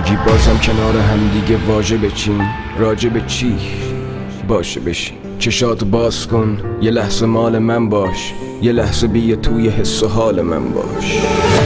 میگی بازم کنار هم دیگه واژه بچین، راجع به چی؟ باشه بشین، چشاتو باز کن، یه لحظه مال من باش، یه لحظه بیا توی حس و حال من باش.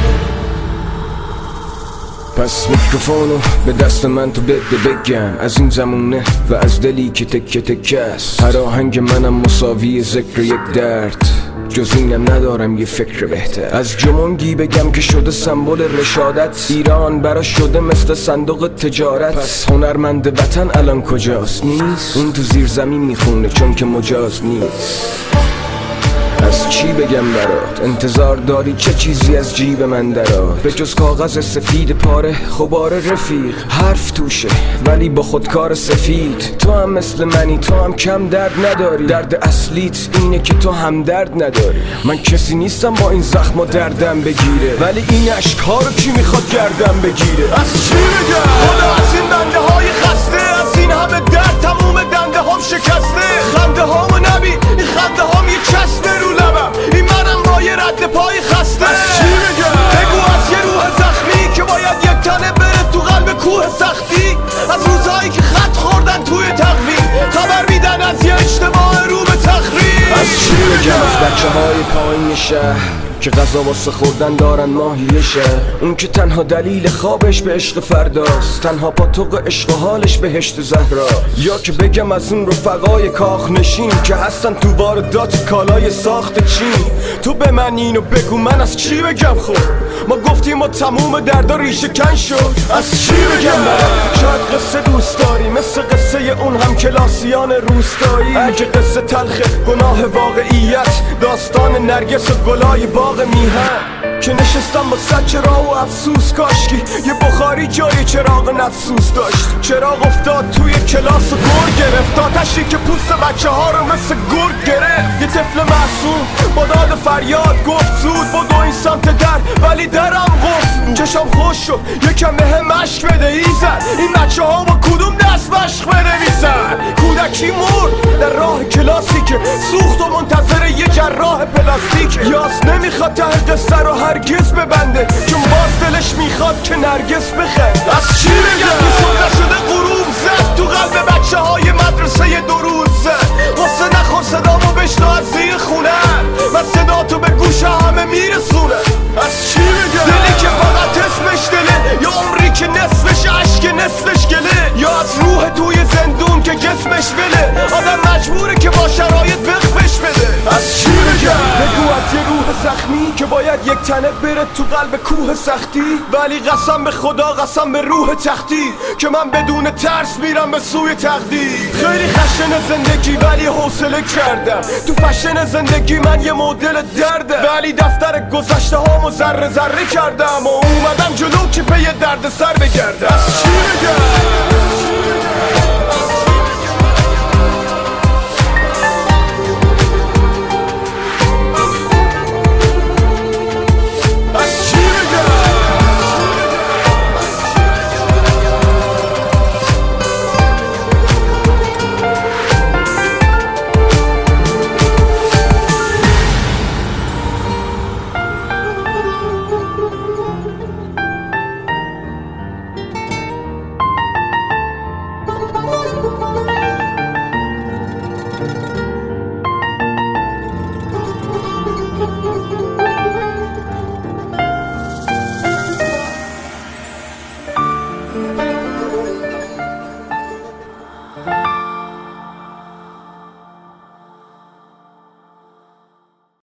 پس میکروفونو به دست من تو بده بگم، از این زمونه و از دلی که تکه تکه است. هر آهنگ منم مساوی ذکر یک درد، جز اینم ندارم یه فکر بهتر. از جمونگی بگم که شده سمبل رشادت، ایران برا شده مثل صندوق تجارت. پس هنرمند وطن الان کجاست؟ نیست، اون تو زیر زمین میخونه چون که مجاز نیست. از چی بگم برات؟ انتظار داری چه چیزی از جیب من درات؟ به جز کاغذ سفید پاره خبار رفیق، حرف توشه ولی با خودکار سفید. تو هم مثل منی، تو هم کم درد نداری، درد اصلیت اینه که تو هم درد نداری. من کسی نیستم با این زخم و دردم بگیره، ولی این اشک‌ها رو کی میخواد گردم بگیره؟ از چی بگم؟ خدا از این بنده های خسته، از این همه درد تموم دنده هم شکسته. خنده هامو نبین، این خنده هام یه چسبه رو لبم، این منم با یه رد پای خسته. از چی بگم؟ بگو از یه روح زخمی که باید یک تنه بره تو قلب کوه سختی. از روزهایی که خط خوردن توی تقویم، خبر میدن از یه اجتماع رو به تخریب. از چی بگم؟ از بچه های پایین شهر که غذا واسه خوردن دارن ماهیشه، اون که تنها دلیل خوابش به عشق فرداست، تنها پاتوق عشق و حالش بهشت زهرا. یا که بگم از اون رفقای کاخ نشین که هستن تو واردات کالای ساخت چین. تو به من اینو بگو من از چی بگم؟ خب ما گفتیم و تموم دردا ریشه کن شد. از چی بگم برم؟ شاید قصه دوست داری مثل قصه اون هم کلاسیان روستایی. اگه قصه تلخ گناه واقعیت، داستان نرگس و گلای باغ میهن که نشستم با صد چراغ و افسوس. کاشکی یه بخاری جای چراغ نفسوس داشت. چراغ افتاد توی کلاس و گرگ گرفت، آتشی که پوست بچه ها رو مثل گرگ گرفت. یه طفل معصوم با داد فریاد گفت زود بدو این سمت در، ولی درم قفل بود. چشم خوش شد یکم بهم مشک بده ایزد، این بچه ها با کدوم دست مشق بنویسن؟ کودکی مرد در راه کلاسی که سوخت و منتظر یه جراح پلاستیک. یاس نمیخواد ته قصه رو هرگز ببنده، چون باز دلش میخواد که نرگس بخند. از چی بگم؟ این صبح شده غروب زد تو قلب بچه های مدرسه دو روز زد. واسه نخور صدامو بشنو از زیر خونن، من صدا تو به گوش همه میرسونه. از چی بگم؟ دلی که فقط اسمش دله، یا عمری که نصفش عشق نصفش گله، یا از روح توی زندون که جسمش بله. آدم مجبوره که با شرایط وقفش بده. از چی بگم؟ بگو از یه روح زخمی که باید یک تنه بره تو قلب کوه سختی، ولی قسم به خدا قسم به روح تختی که من بدون ترس میرم به سوی تقدیر. خیلی خشن زندگی ولی حوصله کردم، تو فشن زندگی من یه مدل درده، ولی دفتر گذشته هامو ذره ذره کردم و اومدم جلو که پی درد سر بگردم. از چی بگم؟